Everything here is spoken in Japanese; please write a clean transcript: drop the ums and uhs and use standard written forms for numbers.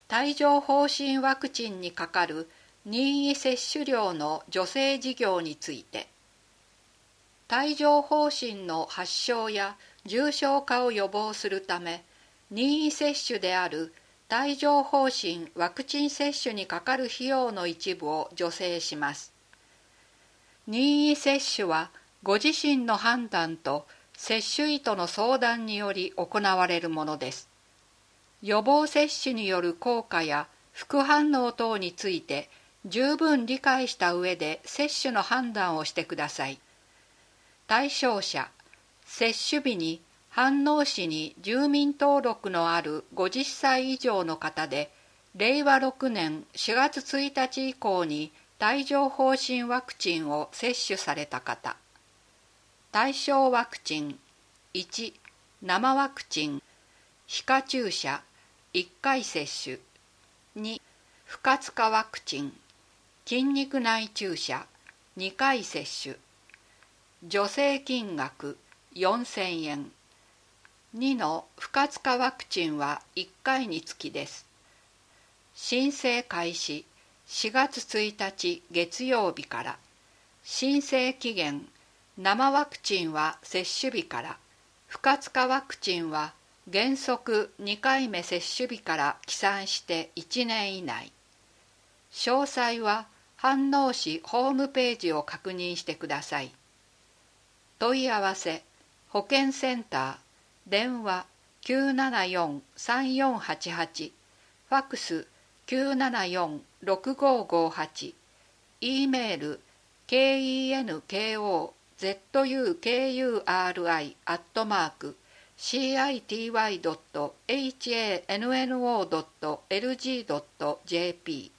帯状疱疹ワクチンにかかる任意接種料の助成事業について、帯状疱疹の発症や重症化を予防するため、任意接種である帯状疱疹ワクチン接種にかかる費用の一部を助成します。任意接種はご自身の判断と接種医との相談により行われるものです。予防接種による効果や副反応等について十分理解した上で接種の判断をしてください。対象者、接種日に飯能市に住民登録のある50歳以上の方で、令和6年4月1日以降に帯状疱疹ワクチンを接種された方。対象ワクチン1、生ワクチン、皮下注射1回接種。2、不活化ワクチン、筋肉内注射2回接種。助成金額4000円。2の不活化ワクチンは1回につきです。申請開始4月1日月曜日から。申請期限、生ワクチンは接種日から、不活化ワクチンは原則2回目接種日から起算して1年以内。詳細は飯能市ホームページを確認してください。問い合わせ、保健センター、電話 974-3488、ファクス 974-6558、E メール kenkozukuri@city.hanno.lg.jp